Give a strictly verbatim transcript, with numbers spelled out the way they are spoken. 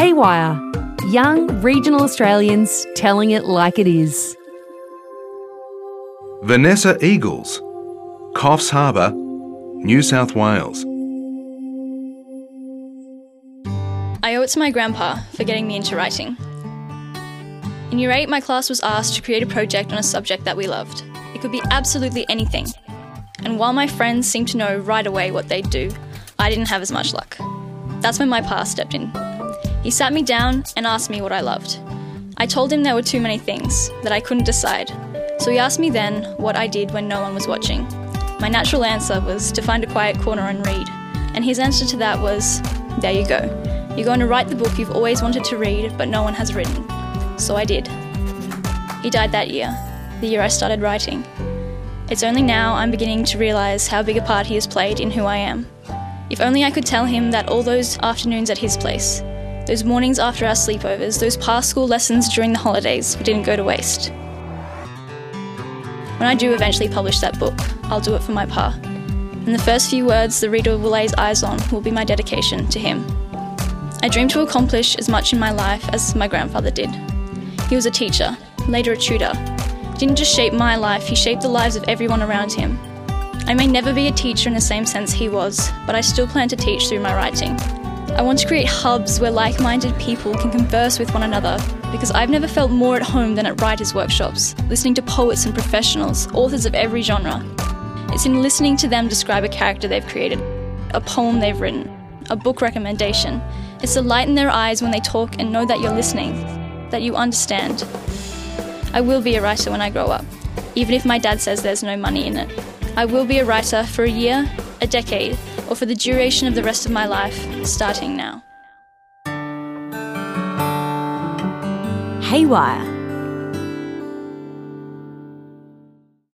Haywire. Young regional Australians telling it like it is. Vanessa Eagles, Coffs Harbour, New South Wales. I owe it to my grandpa for getting me into writing. In year eight, my class was asked to create a project on a subject that we loved. It could be absolutely anything. And while my friends seemed to know right away what they'd do, I didn't have as much luck. That's when my pa stepped in. He sat me down and asked me what I loved. I told him there were too many things, that I couldn't decide. So he asked me then what I did when no one was watching. My natural answer was to find a quiet corner and read. And his answer to that was, there you go. You're going to write the book you've always wanted to read, but no one has written. So I did. He died that year, the year I started writing. It's only now I'm beginning to realise how big a part he has played in who I am. If only I could tell him that all those afternoons at his place, those mornings after our sleepovers, those past school lessons during the holidays didn't go to waste. When I do eventually publish that book, I'll do it for my pa. And the first few words the reader will lay his eyes on will be my dedication to him. I dream to accomplish as much in my life as my grandfather did. He was a teacher, later a tutor. He didn't just shape my life, he shaped the lives of everyone around him. I may never be a teacher in the same sense he was, but I still plan to teach through my writing. I want to create hubs where like-minded people can converse with one another, because I've never felt more at home than at writers' workshops, listening to poets and professionals, authors of every genre. It's in listening to them describe a character they've created, a poem they've written, a book recommendation. It's the light in their eyes when they talk and know that you're listening, that you understand. I will be a writer when I grow up, even if my dad says there's no money in it. I will be a writer for a year, a decade, or for the duration of the rest of my life, starting now. Haywire.